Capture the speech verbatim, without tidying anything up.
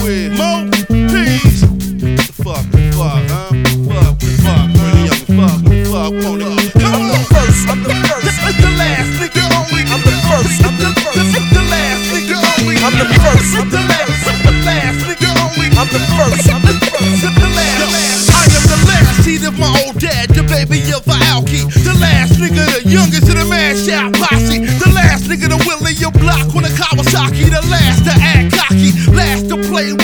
with Mo Peace. The fuck, the fuck, huh? Fuck, the fuck, really young fuck, the fuck, on it. I'm the first, I'm the first, I'm the last nigga only. I'm the first, I'm the first, I'm the last nigga only. I'm the first, I'm the last, I'm the last nigga only. I'm the first, I'm the first, I'm the last. I am the last seed of my old dad, the baby of a alky. The last nigga, the youngest of the mash out posse. The last nigga to Willie your block on a Kawasaki. The last to act cocky, last to play